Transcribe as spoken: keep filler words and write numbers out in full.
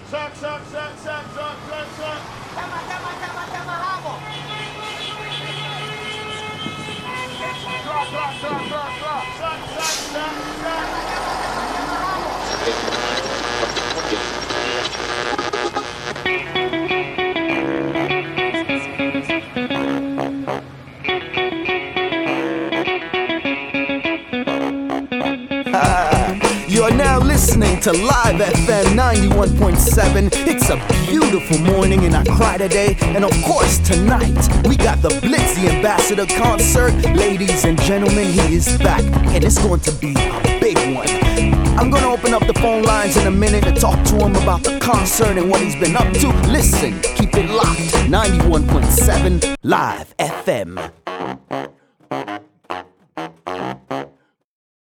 Suck, suck, suck, suck, suck, suck, suck. Tama, tama, tama, tama, hamon. Drop, drop, drop, drop, drop. Suck, suck, suck, suck. You're now listening to Live F M ninety-one point seven. It's a beautiful morning in Accra today. And of course tonight, we got the Blitzy Ambassador concert. Ladies and gentlemen, he is back. And it's going to be a big one. I'm gonna open up the phone lines in a minute to talk to him about the concert and what he's been up to. Listen, keep it locked. ninety-one point seven Live F M.